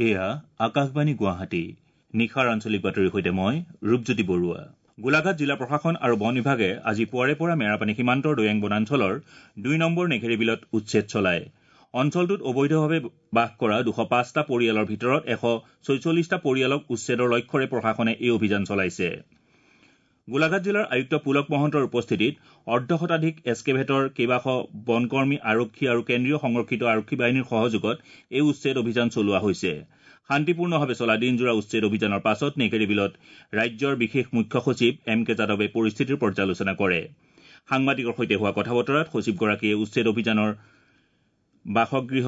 এয়া আকাশবাণী গুৱাহাটী নিশাৰ আঞ্চলিক বাতৰিৰ সৈতে মই ৰূপজ্যোতি বৰুৱা। গোলাঘাট জিলা প্ৰশাসন আৰু বন বিভাগে আজি পুৱাৰে পৰা মেৰাপানী সীমান্তৰ দৈয়াং বনাঞ্চলৰ ২ নম্বৰ নেঘেৰী বিলত উচ্ছেদ চলায়। অঞ্চলটোত অবৈধভাৱে বাস কৰা ২০৫টা পৰিয়ালৰ ভিতৰত ১৪৬টা পৰিয়ালক উচ্ছেদৰ লক্ষ্যৰে প্ৰশাসনে এই অভিযান চলাইছে। গোলাঘাট জিলাৰ আয়ুক্ত পুলক মহন্তৰ উপস্থিতিত অৰ্ধশতাধিক এছকেভেটৰ কেইবাশ বনকৰ্মী আৰক্ষী আৰু কেন্দ্ৰীয় সংৰক্ষিত আৰক্ষী বাহিনীৰ সহযোগত এই উচ্ছেদ অভিযান চলোৱা হৈছে। শান্তিপূৰ্ণভাৱে চলা দিনজোৰা উচ্ছেদ অভিযানৰ পাছত নেঘেৰী বিলত ৰাজ্যৰ বিশেষ মুখ্য সচিব এম কে যাদৱে পৰিস্থিতিৰ পৰ্যালোচনা কৰে। সাংবাদিকৰ সৈতে হোৱা কথা বতৰাত সচিবগৰাকীয়ে উচ্ছেদ অভিযানৰ বাসগৃহ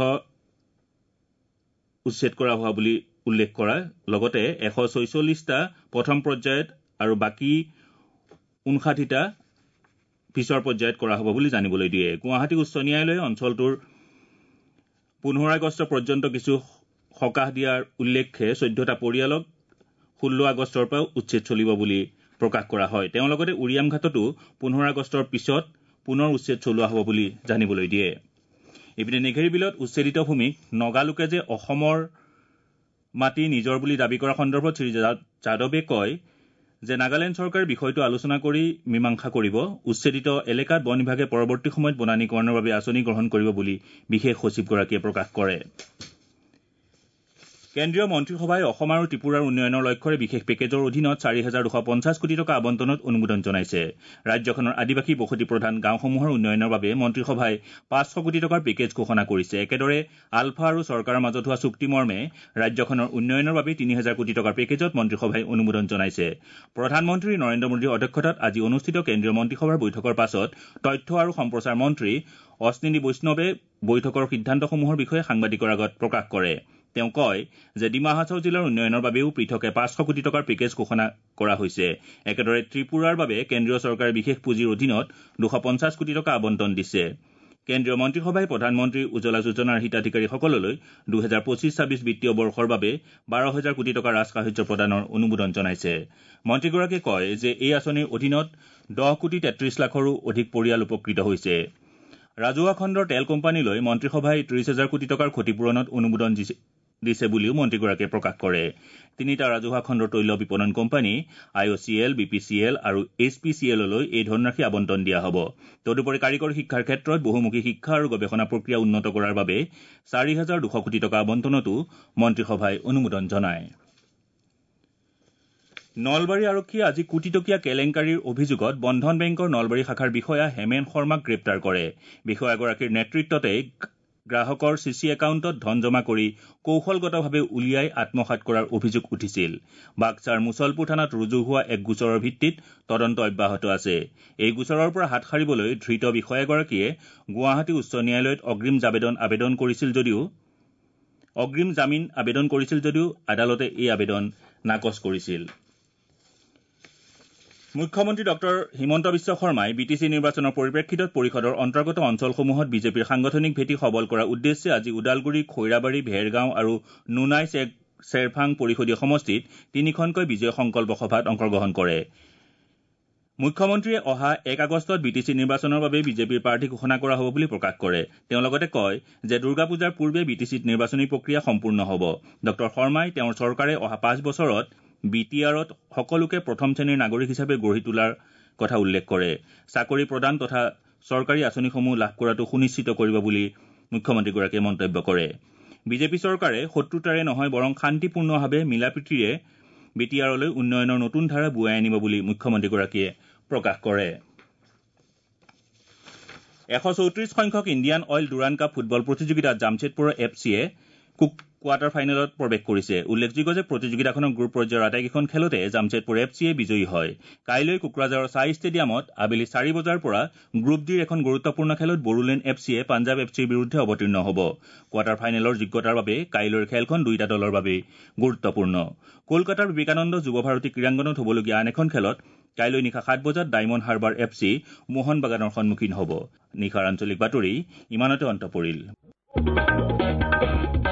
উচ্ছেদ কৰা হোৱা বুলি উল্লেখ কৰাৰ লগতে ১৪৬টা প্ৰথম পৰ্যায়ত আৰু বাকী ৫৯টা পিছৰ পৰ্যায়ত কৰা হ'ব বুলি জানিবলৈ দিয়ে। গুৱাহাটী উচ্চ ন্যায়ালয়ে অঞ্চলটোৰ ১৫ আগষ্ট পৰ্যন্ত কিছু সকাহ দিয়াৰ উল্লেখে ১৪টা পৰিয়ালক ১৬ আগষ্টৰ পৰা উচ্ছেদ চলিব বুলি প্ৰকাশ কৰা হয়। তেওঁ লগতে উৰিয়াম ঘাটতো ১৫ আগষ্টৰ পিছত পুনৰ উচ্ছেদ চলোৱা হ'ব বুলি জানিবলৈ দিয়ে। ইপিনে নেঘেৰী বিলত উচ্ছেদিত ভূমিক নগালোকে যে অসমৰ মাটি নিজৰ বুলি দাবী কৰা সন্দৰ্ভত শ্ৰী যাদৱে কয় যে নাগালেণ্ড চৰকাৰে বিষয়টো আলোচনা কৰি মীমাংসা কৰিব। উচ্ছেদিত এলেকাত বন বিভাগে পৰৱৰ্তী সময়ত বনানীকৰণৰ বাবে আঁচনি গ্ৰহণ কৰিব বুলি বিশেষ সচিবগৰাকীয়ে প্ৰকাশ কৰে। কেন্দ্ৰীয় মন্ত্ৰীসভাই অসম আৰু ত্ৰিপুৰাৰ উন্নয়নৰ লক্ষ্যৰে বিশেষ পেকেজৰ অধীনত ৪,২৫০ কোটি টকা আবণ্টনত অনুমোদন জনাইছে। ৰাজ্যখনৰ আদিবাসী বসতি প্ৰধান গাঁওসমূহৰ উন্নয়নৰ বাবে মন্ত্ৰীসভাই ৫০০ কোটি টকাৰ পেকেজ ঘোষণা কৰিছে। একেদৰে আলফা আৰু চৰকাৰৰ মাজত হোৱা চুক্তি মৰ্মে ৰাজ্যখনৰ উন্নয়নৰ বাবে ৩,০০০ কোটি টকাৰ পেকেজত মন্ত্ৰীসভাই অনুমোদন জনাইছে। প্ৰধানমন্ত্ৰী নৰেন্দ্ৰ মোদীৰ অধ্যক্ষতাত আজি অনুষ্ঠিত কেন্দ্ৰীয় মন্ত্ৰীসভাৰ বৈঠকৰ পাছত তথ্য আৰু সম্প্ৰচাৰ মন্ত্ৰী অশ্বিনী বৈষ্ণৱে বৈঠকৰ সিদ্ধান্তসমূহৰ বিষয়ে সাংবাদিকৰ আগত প্ৰকাশ কৰে। তেওঁ কয় যে ডিমা হাছাও জিলাৰ উন্নয়নৰ বাবেও পৃথকে ৫০০ কোটি টকাৰ পেকেজ ঘোষণা কৰা হৈছে। একেদৰে ত্ৰিপুৰাৰ বাবে কেন্দ্ৰীয় চৰকাৰে বিশেষ পুঁজিৰ অধীনত ২৫০ কোটি টকা আবণ্টন দিছে। কেন্দ্ৰীয় মন্ত্ৰীসভাই প্ৰধানমন্ত্ৰী উজ্বলা যোজনাৰ হিতাধিকাৰীসকললৈ ২০২৫-২৬ বিত্তীয় বৰ্ষৰ বাবে ১২,০০০ কোটি টকাৰ ৰাজসাহায্য প্ৰদানৰ অনুমোদন জনাইছে। মন্ত্ৰীগৰাকীয়ে কয় যে এই আঁচনিৰ অধীনত ১০,৩৩ লাখৰো অধিক পৰিয়াল উপকৃত হৈছে। ৰাজহুৱা খণ্ডৰ তেল কোম্পানীলৈ মন্ত্ৰীসভাই ৩০,০০০ কোটি টকাৰ ক্ষতিপূৰণত অনুমোদন দিছে বুলিও মন্ত্ৰীগৰাকীয়ে প্ৰকাশ কৰে। ৩টা ৰাজহুৱা খণ্ডৰ তৈল বিপণন কোম্পানী IOCL, BPCL আৰু HPCLলৈ এই ধনৰাশি আবণ্টন দিয়া হ'ব। তদুপৰি কাৰিকৰী শিক্ষাৰ ক্ষেত্ৰত বহুমুখী শিক্ষা আৰু গৱেষণা প্ৰক্ৰিয়া উন্নত কৰাৰ বাবে ৪,২০০ কোটি টকা আবণ্টনতো মন্ত্ৰীসভাই অনুমোদন জনায়। নলবাৰী আৰক্ষীয়ে আজি কোটিটকীয়া কেলেংকাৰীৰ অভিযোগত বন্ধন বেংকৰ নলবাৰী শাখাৰ বিষয়া হেমেন শৰ্মাক গ্ৰেপ্তাৰ কৰে। বিষয়াগৰাকীৰ নেতৃত্বতে গ্ৰাহকৰ চিচি একাউণ্টত ধন জমা কৰি কৌশলগতভাৱে উলিয়াই আত্মসাৎ কৰাৰ অভিযোগ উঠিছিল। বাক্সাৰ মুছলপুৰ থানাত ৰুজু হোৱা এক গোচৰৰ ভিত্তিত তদন্ত অব্যাহত আছে। এই গোচৰৰ পৰা হাত সাৰিবলৈ ধৃত বিষয়াগৰাকীয়ে গুৱাহাটী উচ্চ ন্যায়ালয়ত অগ্ৰিম জামিন আবেদন কৰিছিল যদিও আদালতে এই আবেদন নাকচ কৰিছিল। মুখ্যমন্ত্ৰী ডঃ হিমন্ত বিশ্ব শৰ্মাই বিটিচি নিৰ্বাচনৰ পৰিপ্ৰেক্ষিতত পৰিষদৰ অন্তৰ্গত অঞ্চলসমূহত বিজেপিৰ সাংগঠনিক ভেটি সবল কৰাৰ উদ্দেশ্যে আজি ওদালগুৰি, খৈৰাবাৰী, ভেৰগাঁও আৰু নুনাই চেৰফাং পৰিষদীয় সমষ্টিত ৩খনকৈ বিজয় সংকল্প সভাত অংশগ্ৰহণ কৰে। মুখ্যমন্ত্ৰীয়ে অহা ১ আগষ্টত বিটিচি নিৰ্বাচনৰ বাবে বিজেপিৰ প্ৰাৰ্থী ঘোষণা কৰা হ'ব বুলি প্ৰকাশ কৰে। তেওঁ লগতে কয় যে দুৰ্গা পূজাৰ পূৰ্বে বিটিচিত নিৰ্বাচনী প্ৰক্ৰিয়া সম্পূৰ্ণ হ'ব। ডঃ শৰ্মাই তেওঁৰ চৰকাৰে অহা ৫ বছৰত BTRত সকলোকে প্ৰথম শ্ৰেণীৰ নাগৰিক হিচাপে গঢ়ি তোলাৰ কথা উল্লেখ কৰে। চাকৰি প্ৰদান তথা চৰকাৰী আঁচনিসমূহ লাভ কৰাটো সুনিশ্চিত কৰিব বুলি মুখ্যমন্ত্ৰীগৰাকীয়ে মন্তব্য কৰে। বিজেপি চৰকাৰে শত্ৰুতাৰে নহয় বৰং শান্তিপূৰ্ণভাৱে মিলাপ্ৰীতিৰে BTRলৈ উন্নয়নৰ নতুন ধাৰা বুৱাই আনিব বুলি মুখ্যমন্ত্ৰীগৰাকীয়ে প্ৰকাশ কৰে। ১৩৪ সংখ্যক Indian Oil Durand Cup football প্ৰতিযোগিতাত জামছেদপুৰৰ FCয়ে কোৱাৰ্টাৰ ফাইনেলত প্ৰৱেশ কৰিছে। উল্লেখযোগ্য যে প্ৰতিযোগিতাখনৰ গ্ৰুপ পৰ্যায়ৰ আটাইকেইখন খেলতে জামছেদপুৰ FCয়ে বিজয়ী হয়। কাইলৈ কোকৰাঝাৰৰ চাই ষ্টেডিয়ামত আবেলি ৪ বজাৰ পৰা গ্ৰুপ ডিৰ এখন গুৰুত্বপূৰ্ণ খেলত বড়োলেণ্ড FCয়ে পাঞ্জাৱ FCৰ বিৰুদ্ধে অৱতীৰ্ণ হ'ব। কোৱাৰ্টাৰ ফাইনেলৰ যোগ্যতাৰ বাবে কাইলৈৰ খেলখন দুয়োটা দলৰ বাবেই গুৰুত্বপূৰ্ণ। কলকাতাৰ বিবেকানন্দ যুৱ ভাৰতী ক্ৰীড়াংগনত হ'বলগীয়া আন এখন খেলত কাইলৈ নিশা 7 বজাত ডায়মণ্ড হাৰ্বাৰ FC মোহন বাগানৰ সন্মুখীন হ'ব। নিশাৰ আঞ্চলিক বাতৰি ইমানতে অন্ত পৰিল।